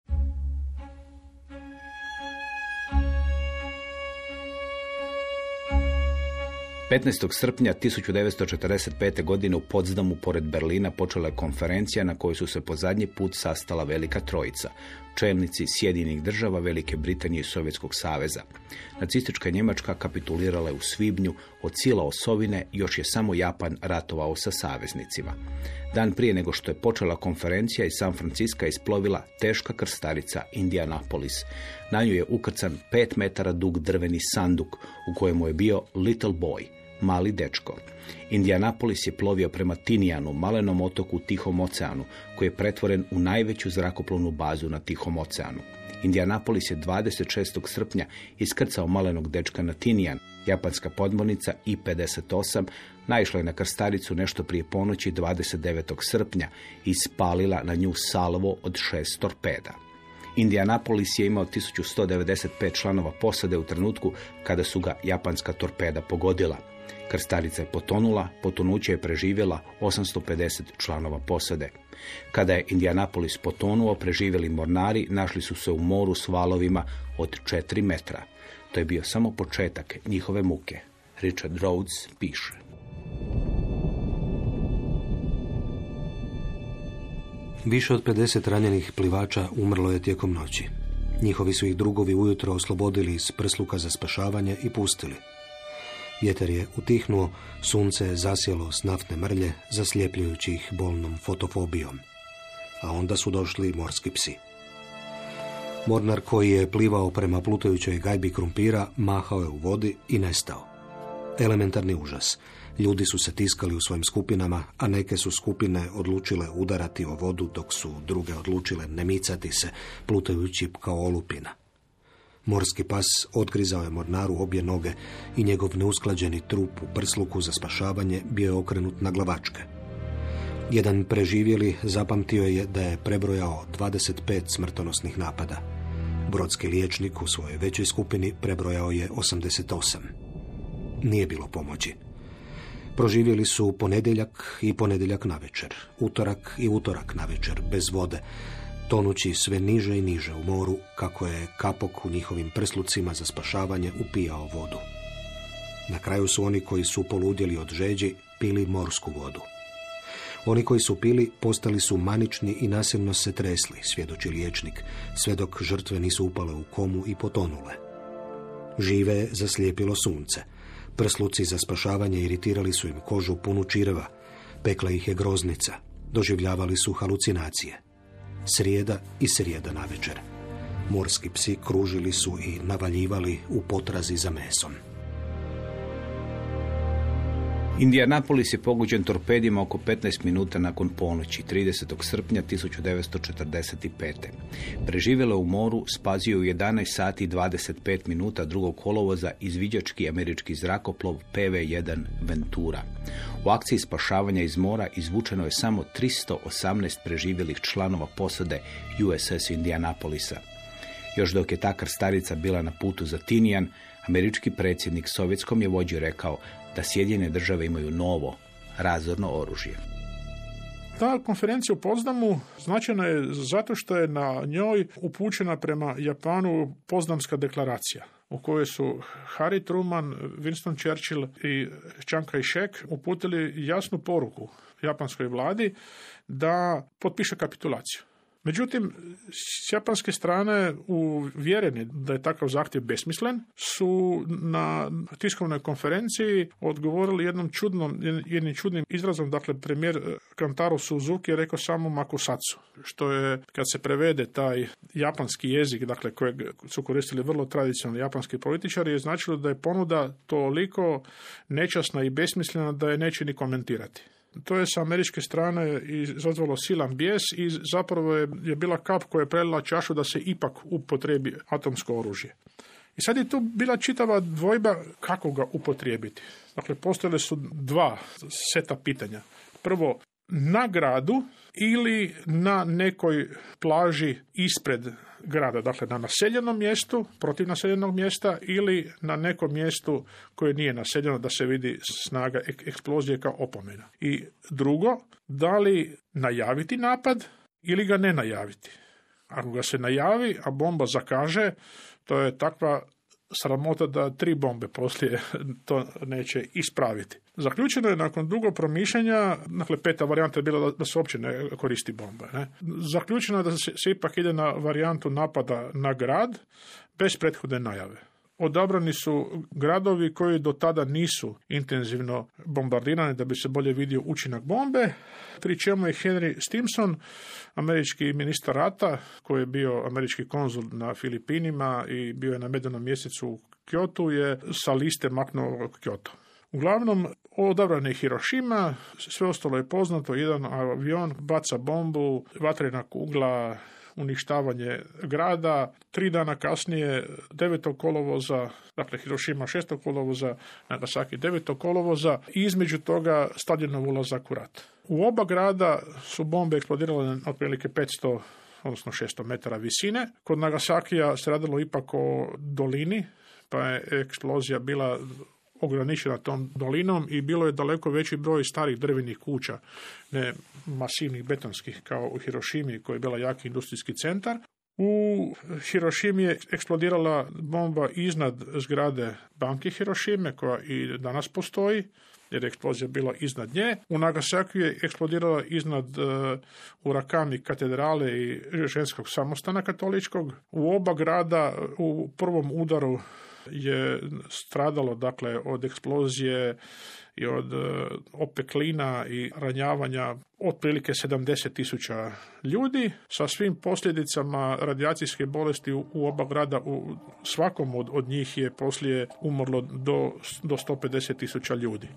petnaestog srpnja tisuću devetsto četrdeset pete. godine u Potsdamu pored Berlina počela je konferencija na kojoj su se po zadnji put sastala velika trojica. Čelnici Sjedinjenih država, Velike Britanije i Sovjetskog saveza. Nacistička Njemačka kapitulirala je u svibnju, od sila osovine još je samo Japan ratovao sa saveznicima. Dan prije nego što je počela konferencija iz San Franciska isplovila teška krstarica Indianapolis. Na nju je ukrcan pet metara dug drveni sanduk u kojemu je bio Little Boy, mali dečko. Indianapolis je plovio prema Tinijanu, malenom otoku u Tihom oceanu, koji je pretvoren u najveću zrakoplovnu bazu na Tihom oceanu. Indianapolis je dvadeset šestog srpnja iskrcao malenog dečka na Tinijan. Japanska podmornica I pedeset osam naišla je na krstaricu nešto prije ponoći dvadeset devetog srpnja i spalila na nju salvo od šest torpeda. Indianapolis je imao tisuću sto devedeset pet članova posade u trenutku kada su ga japanska torpeda pogodila. Krstarica je potonula, potonuće je preživjela osamsto pedeset članova posade. Kada je Indianapolis potonuo, preživjeli mornari našli su se u moru s valovima od četiri metra. To je bio samo početak njihove muke. Richard Rhodes piše. Više od pedeset ranjenih plivača umrlo je tijekom noći. Njihovi su ih drugovi ujutro oslobodili iz prsluka za spašavanje i pustili. Vjetar je utihnuo, sunce je zasjelo s naftne mrlje, zasljepljujući ih bolnom fotofobijom. A onda su došli morski psi. Mornar koji je plivao prema plutajućoj gajbi krumpira mahao je u vodi i nestao. Elementarni užas. Ljudi su se tiskali u svojim skupinama, a neke su skupine odlučile udarati o vodu, dok su druge odlučile ne micati se, plutajući kao olupina. Morski pas otgrizao je mornaru obje noge i njegov neusklađeni trup u prsluku za spašavanje bio je okrenut na glavačke. Jedan preživjeli zapamtio je da je prebrojao dvadeset pet smrtonosnih napada. Brodski liječnik u svojoj većoj skupini prebrojao je osamdeset osam. Nije bilo pomoći. Proživjeli su ponedjeljak i ponedjeljak navečer, utorak i utorak navečer, bez vode, tonući sve niže i niže u moru, kako je kapok u njihovim prslucima za spašavanje upijao vodu. Na kraju su oni koji su poludjeli od žeđi pili morsku vodu. Oni koji su pili postali su manični i nasilno se tresli, svjedoči liječnik, sve dok žrtve nisu upale u komu i potonule. Žive je zaslijepilo sunce. Prsluci za spašavanje iritirali su im kožu punu čireva. Pekla ih je groznica. Doživljavali su halucinacije. Srijeda i srijeda navečer. Morski psi kružili su i navaljivali u potrazi za mesom. Indianapolis je pogođen torpedima oko petnaest minuta nakon ponoći, tridesetog srpnja tisuću devetsto četrdeset pete. Preživjelo u moru spazio u jedanaest sati i dvadeset pet minuta drugog kolovoza izviđački američki zrakoplov P V jedan Ventura. U akciji spašavanja iz mora izvučeno je samo tristo osamnaest preživjelih članova posade U S S Indianapolisa. Još dok je ta krstarica bila na putu za Tinijan, američki predsjednik sovjetskom je vođi rekao da Sjedinjene države imaju novo, razorno oružje. Ta konferencija u Potsdamu značajna je zato što je na njoj upućena prema Japanu Potsdamska deklaracija, u kojoj su Harry Truman, Winston Churchill i Chiang Kai-shek uputili jasnu poruku japanskoj vladi da potpiše kapitulaciju. Međutim, s japanske strane, uvjereni da je takav zahtjev besmislen, su na tiskovnoj konferenciji odgovorili jednom čudnom, jednim čudnim izrazom. Dakle, premijer Kantaro Suzuki je rekao samo makusatsu, što je, kad se prevede taj japanski jezik, dakle, kojeg su koristili vrlo tradicionalni japanski političari, je značilo da je ponuda toliko nečasna i besmislena da je neće ni komentirati. To je sa američke strane izazvalo silan bijes i zapravo je, je bila kap koja je prelila čašu da se ipak upotrebi atomsko oružje. I sad je tu bila čitava dvojba kako ga upotrijebiti. Dakle, postojale su dva seta pitanja. Prvo, na gradu ili na nekoj plaži ispred grada, dakle na naseljenom mjestu, protiv naseljenog mjesta, ili na nekom mjestu koje nije naseljeno da se vidi snaga eksplozije kao opomena. I drugo, da li najaviti napad ili ga ne najaviti. Ako ga se najavi, a bomba zakaže, to je takva sramota da tri bombe poslije to neće ispraviti. Zaključeno je nakon dugo promišljanja, dakle peta varijanta je bila da se uopće ne koristi bomba. Ne? Zaključeno je da se, se ipak ide na varijantu napada na grad bez prethodne najave. Odabrani su gradovi koji do tada nisu intenzivno bombardirani da bi se bolje vidio učinak bombe, pri čemu je Henry Stimson, američki ministar rata, koji je bio američki konzul na Filipinima i bio je na medenom mjesecu u Kyotu, je sa liste maknuo Kyoto. Uglavnom, odabran je Hirošima, sve ostalo je poznato, jedan avion baca bombu, vatrena kugla, uništavanje grada. Tri dana kasnije, devetog kolovoza, dakle Hirošima šestog kolovoza, Nagasaki devetog kolovoza, i između toga Staljinov ulazak u rat. U oba grada su bombe eksplodirale na otprilike petsto, odnosno šesto metara visine. Kod Nagasakija se radilo ipak o dolini, pa je eksplozija bila ograničena tom dolinom i bilo je daleko veći broj starih drvenih kuća, ne masivnih betonskih kao u Hirošimi, koji je bila jaki industrijski centar. U Hirošimi je eksplodirala bomba iznad zgrade banke Hirošime, koja i danas postoji, jer je eksplozija bila iznad nje. U Nagasakiju je eksplodirala iznad uh, Urakami katedrale i ženskog samostana katoličkog. U oba grada u prvom udaru je stradalo, dakle, od eksplozije i od uh, opeklina i ranjavanja otprilike sedamdeset tisuća ljudi, sa svim posljedicama radijacijske bolesti u, u oba grada. U svakom od, od njih je poslije umrlo do, do sto pedeset tisuća ljudi.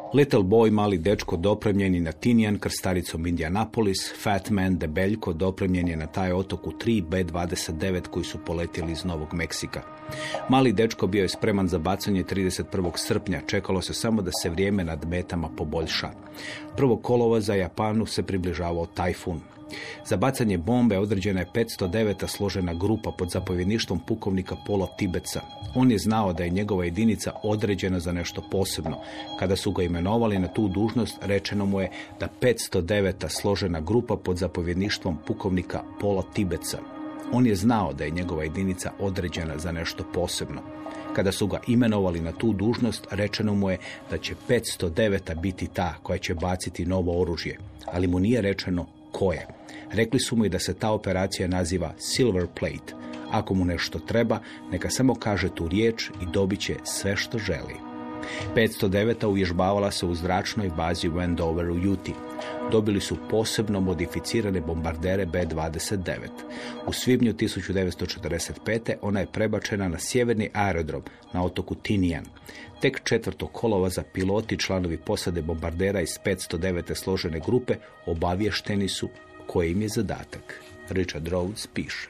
Little Boy, mali dečko, dopremljen je na Tinian krstaricom Indianapolis, Fat Man, debeljko, dopremljen je na taj otok u tri B dvadeset devet koji su poletjeli iz Novog Meksika. Mali dečko bio je spreman za bacanje trideset prvog srpnja, čekalo se samo da se vrijeme nad metama poboljša. Prvog kolovoza Japanu se približavao tajfun. Za bacanje bombe određena je petsto deveta složena grupa pod zapovjedništvom pukovnika Paula Tibetsa. On je znao da je njegova jedinica određena za nešto posebno. Kada su ga imenovali na tu dužnost, rečeno mu je da petsto deveta složena grupa pod zapovjedništvom pukovnika Paula Tibetsa. On je znao da je njegova jedinica određena za nešto posebno. Kada su ga imenovali na tu dužnost, rečeno mu je da će petsto deveta biti ta koja će baciti novo oružje, ali mu nije rečeno koje. Rekli su mu i da se ta operacija naziva Silver Plate. Ako mu nešto treba, neka samo kaže tu riječ i dobit će sve što želi. petsto deveta uvježbavala se u zračnoj bazi Wendover u Utah. Dobili su posebno modificirane bombardere B dvadeset devet. U svibnju tisuću devetsto četrdeset pete. ona je prebačena na sjeverni aerodrom na otoku Tinian. Tek četvrtog kolovoza piloti, članovi posade bombardera iz petsto devete složene grupe, obavješteni su koji im je zadatak. Richard Rhodes piše.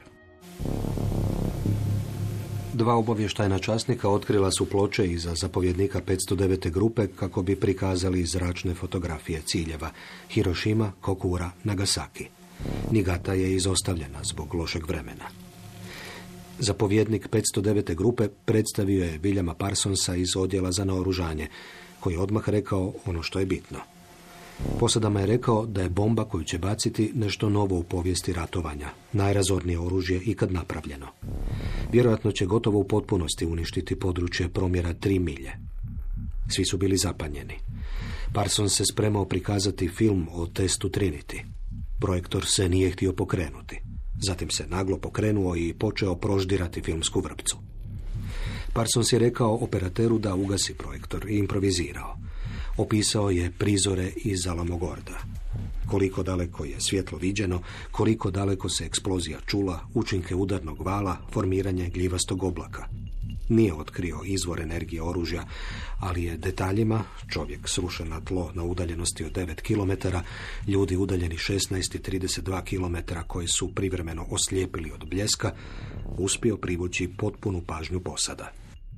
Dva obavještajna časnika otkrila su ploče iza zapovjednika petsto devete grupe kako bi prikazali zračne fotografije ciljeva Hirošima, Kokura, Nagasaki. Niigata je izostavljena zbog lošeg vremena. Zapovjednik petsto devete grupe predstavio je Williama Parsonsa iz odjela za naoružanje, koji je odmah rekao ono što je bitno. Posadama je rekao da je bomba koju će baciti nešto novo u povijesti ratovanja, najrazornije oružje ikad napravljeno. Vjerojatno će gotovo u potpunosti uništiti područje promjera tri milje. Svi su bili zapanjeni. Parsons se spremao prikazati film o testu Trinity. Projektor se nije htio pokrenuti. Zatim se naglo pokrenuo i počeo proždirati filmsku vrpcu. Parsons je rekao operateru da ugasi projektor i improvizirao. Opisao je prizore iz Alamogorda. Koliko daleko je svjetlo viđeno, koliko daleko se eksplozija čula, učinke udarnog vala, formiranje gljivastog oblaka. Nije otkrio izvor energije oružja, ali je detaljima, čovjek srušen na tlo na udaljenosti od devet kilometara, ljudi udaljeni šesnaest i trideset dva kilometara koji su privremeno oslijepili od bljeska, uspio privući potpunu pažnju posada.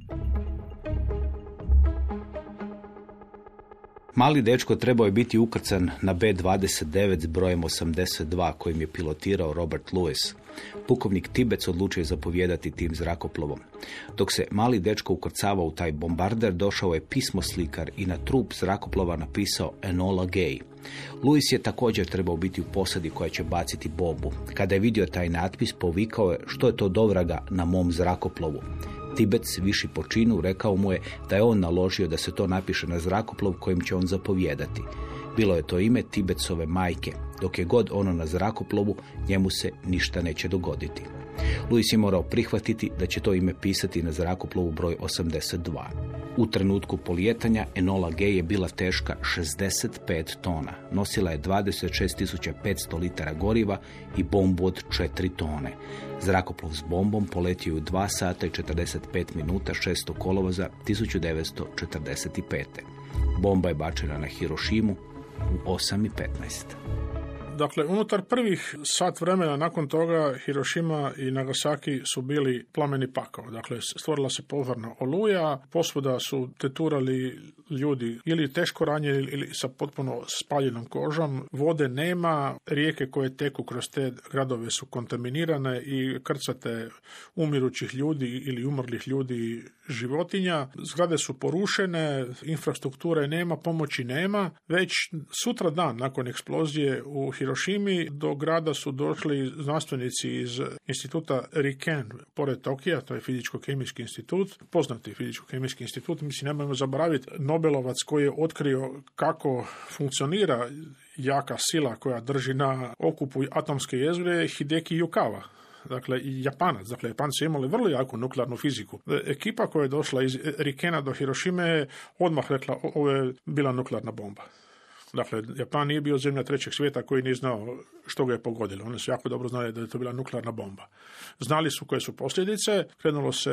Mali dečko trebao je biti ukrcan na B dvadeset devet s brojem osamdeset dva kojim je pilotirao Robert Lewis. Pukovnik Tibets odlučio je zapovijedati tim zrakoplovom. Dok se mali dečko ukrcavao u taj bombarder, došao je pismoslikar i na trup zrakoplova napisao Enola Gay. Lewis je također trebao biti u posadi koja će baciti bombu. Kada je vidio taj natpis, povikao je što je to dovraga na mom zrakoplovu. Tibets, viši po činu, rekao mu je da je on naložio da se to napiše na zrakoplov kojim će on zapovijedati. Bilo je to ime Tibetsove majke. Dok je god ono na zrakoplovu, njemu se ništa neće dogoditi. Lewis je morao prihvatiti da će to ime pisati na zrakoplovu broj osamdeset dva. U trenutku polijetanja Enola Gay je bila teška šezdeset pet tona. Nosila je dvadeset šest tisuća petsto litara goriva i bombu od četiri tone. Zrakoplov s bombom poletio u dva sata i četrdeset pet minuta šestog kolovoza tisuću devetsto četrdeset pete. Bomba je bačena na Hirošimu u osam i petnaest. Dakle, unutar prvih sat vremena nakon toga Hirošima i Nagasaki su bili plameni pakao. Dakle, stvorila se požarna oluja, posvuda su teturali ljudi ili teško ranjeni ili sa potpuno spaljenom kožom. Vode nema, rijeke koje teku kroz te gradove su kontaminirane i krcate umirućih ljudi ili umrlih ljudi životinja. Zgrade su porušene, infrastrukture nema, pomoći nema. Već sutra dan nakon eksplozije u Hirošimi do grada su došli znanstvenici iz instituta Riken pored Tokija, to je fizičko-kemijski institut, poznati fizičko-kemijski institut. Mislim, nemojmo zaboraviti Nobelovac koji je otkrio kako funkcionira jaka sila koja drži na okupu atomske jezgre, Hideki Yukawa. Dakle, i Japanac. Dakle, Japanci imali vrlo jaku nuklearnu fiziku. Ekipa koja je došla iz Rikena do Hirošime je odmah rekla ovo je bila nuklearna bomba. Dakle, Japan nije bio zemlja trećeg svijeta koji nije znao što ga je pogodilo. Oni su jako dobro znali da je to bila nuklearna bomba. Znali su koje su posljedice, krenulo se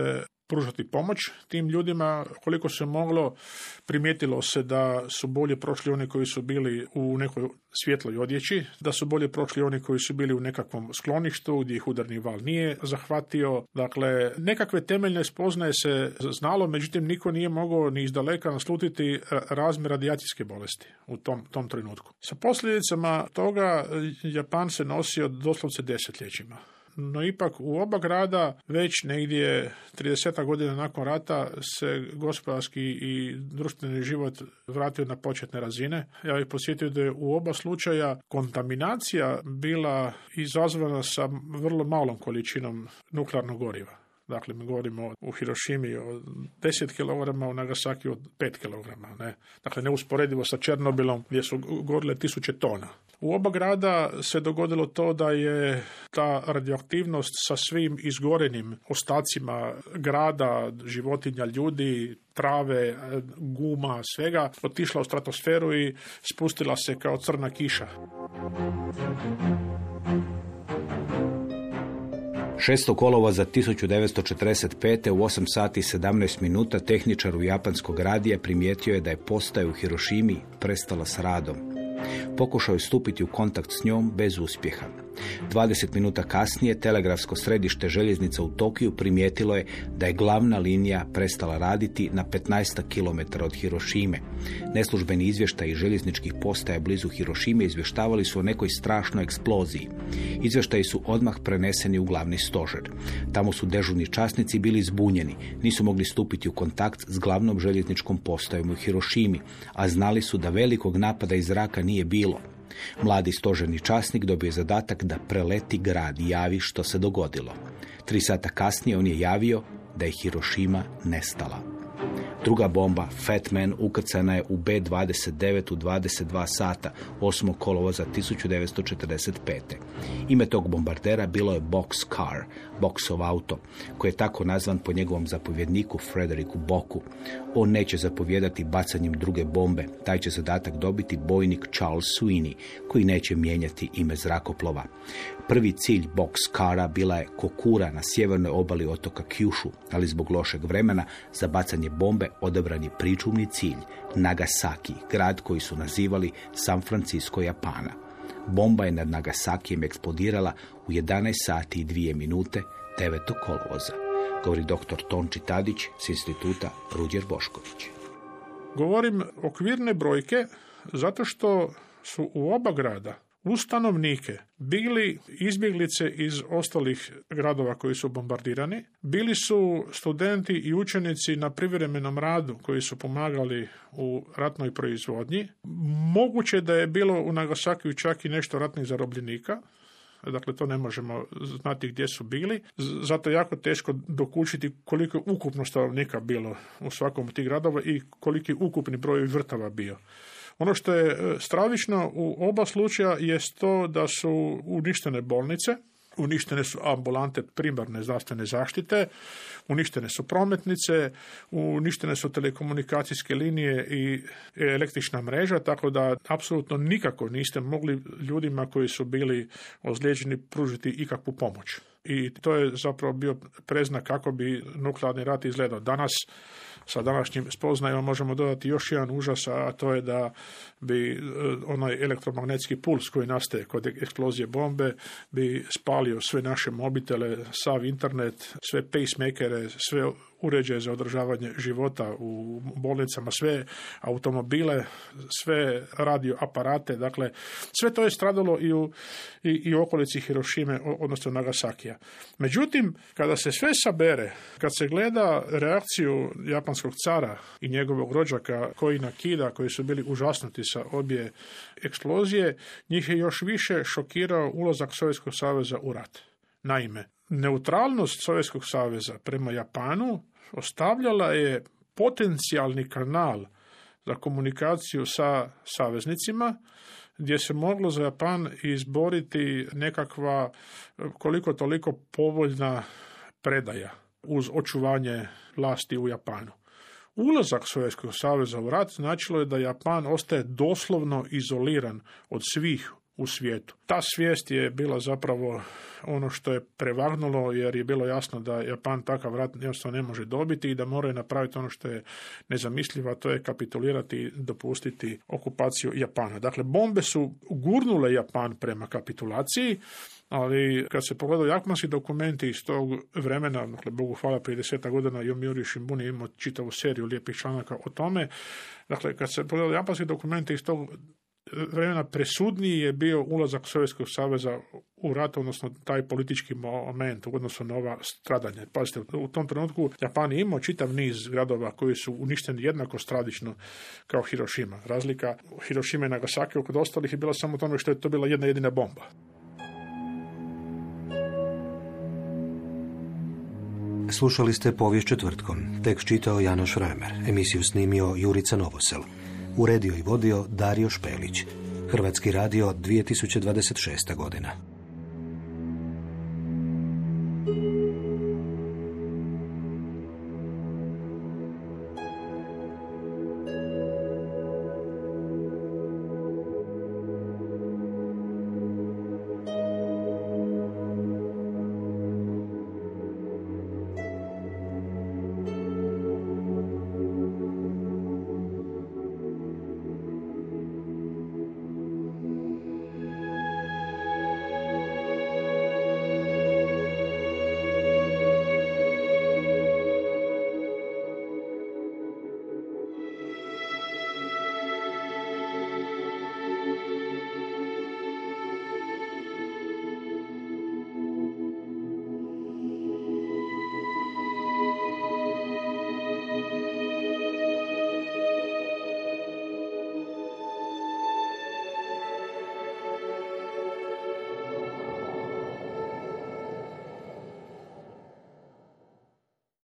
pružati pomoć tim ljudima koliko se moglo. Primijetilo se da su bolje prošli oni koji su bili u nekoj svjetloj odjeći, da su bolje prošli oni koji su bili u nekakvom skloništu gdje ih udarni val nije zahvatio. Dakle, nekakve temeljne spoznaje se znalo, međutim niko nije mogao ni izdaleka naslutiti razmjer radijacijske bolesti u tom, tom trenutku. Sa posljedicama toga Japan se nosio doslovce desetljećima. No ipak u oba grada već negdje trideset godina nakon rata se gospodarski i društveni život vratio na početne razine. Ja bih posjetio da je u oba slučaja kontaminacija bila izazvana sa vrlo malom količinom nuklearnog goriva. Dakle, mi govorimo u Hirošimi o deset kilograma, u Nagasaki od pet kilograma. Ne? Dakle, neusporedivo sa Černobilom gdje su gorile tisuće tona. U oba grada se dogodilo to da je ta radioaktivnost sa svim izgorenim ostacima grada, životinja, ljudi, trave, guma, svega, otišla u stratosferu i spustila se kao crna kiša. šestog kolovoza tisuću devetsto četrdeset pete u osam sati i sedamnaest minuta tehničar u japanskog radija primijetio je da je postaja u Hirošimi prestala s radom. Pokušao je stupiti u kontakt s njom bez uspjeha. dvadeset minuta kasnije telegrafsko središte željeznica u Tokiju primijetilo je da je glavna linija prestala raditi na petnaest kilometara od Hirošime. Neslužbeni izvještaji željezničkih postaja blizu Hirošime izvještavali su o nekoj strašnoj eksploziji. Izvještaji su odmah preneseni u glavni stožer. Tamo su dežurni časnici bili zbunjeni, nisu mogli stupiti u kontakt s glavnom željezničkom postajom u Hirošimi, a znali su da velikog napada iz zraka nije bilo. Mladi stožerni časnik dobio je zadatak da preleti grad i javi što se dogodilo. Tri sata kasnije on je javio da je Hirošima nestala. Druga bomba, Fat Man, ukrcana je u B dvadeset devet u dvadeset dva sata, osmog kolovoza tisuću devetsto četrdeset pete. Ime tog bombardera bilo je Boxcar, Boxov auto, koji je tako nazvan po njegovom zapovjedniku Frederiku Boku. On neće zapovjedati bacanjem druge bombe, taj će zadatak dobiti bojnik Charles Sweeney, koji neće mijenjati ime zrakoplova. Prvi cilj Boxcara bila je Kokura na sjevernoj obali otoka Kyushu, ali zbog lošeg vremena za bacanje bombe odabran je pričuvni cilj, Nagasaki, grad koji su nazivali San Francisco Japana. Bomba je nad Nagasakijem eksplodirala u jedanaest sati i dvije minute devetog kolovoza, govori doktor Tonči Tadić s instituta Ruđer Bošković. Govorim okvirne brojke zato što su u oba grada uz stanovnike bili izbjeglice iz ostalih gradova koji su bombardirani, bili su studenti i učenici na privremenom radu koji su pomagali u ratnoj proizvodnji. Moguće da je bilo u Nagasakiju čak i nešto ratnih zarobljenika, dakle to ne možemo znati gdje su bili, zato je jako teško dokučiti koliko je ukupno stanovnika bilo u svakom od tih gradova i koliki ukupni broj žrtava bio. Ono što je stravično u oba slučaja je to da su uništene bolnice, uništene su ambulante primarne zdravstvene zaštite, uništene su prometnice, uništene su telekomunikacijske linije i električna mreža, tako da apsolutno nikako niste mogli ljudima koji su bili ozlijeđeni pružiti ikakvu pomoć. I to je zapravo bio preznak kako bi nuklearni rat izgledao. Danas, sa današnjim spoznajama možemo dodati još jedan užas, a to je da bi onaj elektromagnetski puls koji nastaje kod eksplozije bombe bi spalio sve naše mobitele, sav internet, sve pacemakere, sve uređaje za održavanje života u bolnicama, sve automobile, sve radio aparate, dakle sve to je stradalo i u, i, i u okolici Hirošime, odnosno Nagasakija. Međutim, kada se sve sabere, kad se gleda reakciju japanskog cara i njegovog rođaka koji nakida, koji su bili užasnuti sa obje eksplozije, njih je još više šokirao ulazak Sovjetskog saveza u rat. Naime, neutralnost Sovjetskog saveza prema Japanu ostavljala je potencijalni kanal za komunikaciju sa saveznicima, gdje se moglo za Japan izboriti nekakva koliko toliko povoljna predaja uz očuvanje vlasti u Japanu. Ulazak Sovjetskog saveza u rat značilo je da Japan ostaje doslovno izoliran od svih u svijetu. Ta svijest je bila zapravo ono što je prevagnulo, jer je bilo jasno da Japan takav rat jednostavno ne može dobiti i da moraju napraviti ono što je nezamislivo, a to je kapitulirati i dopustiti okupaciju Japana. Dakle, bombe su gurnule Japan prema kapitulaciji, ali kad se pogledaju japanski dokumenti iz tog vremena, dakle, Bogu hvala, prije deseta godina Yomiuri Shimbun je imao čitavu seriju lijepih članaka o tome. Dakle, kad se pogledaju japanski dokumenti iz tog vremena, presudniji je bio ulazak Sovjetskog saveza u rat, odnosno taj politički moment u odnosu na ova stradanja. Pazite, u tom trenutku Japan je imao čitav niz gradova koji su uništeni jednako stravično kao Hirošima. Razlika Hirošime i Nagasaki kod ostalih je bila samo u tome što je to bila jedna jedina bomba. Slušali ste Povijest četvrtkom. Tekst čitao Janoš Reimer. Emisiju snimio Jurica Novosel. Uredio i vodio Dario Špelić. Hrvatski radio dvije tisuće dvadeset šesta godina.